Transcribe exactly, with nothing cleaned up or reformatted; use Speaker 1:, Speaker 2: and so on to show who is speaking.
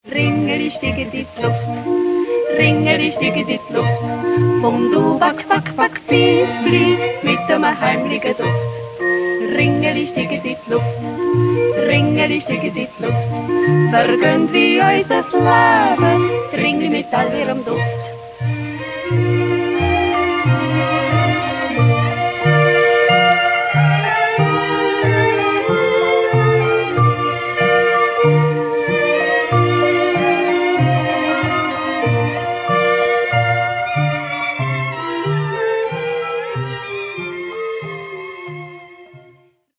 Speaker 1: Ringeli stikke dit Luft, Ringeli stikke dit Luft. Vom du back, back, back, blies, blies, mit dem heimlichen Duft. Ringeli stikke dit Luft, Ringeli stikke dit Luft. Vergönnt wie äußerst Leben, Ringeli mit all ihrem Duft.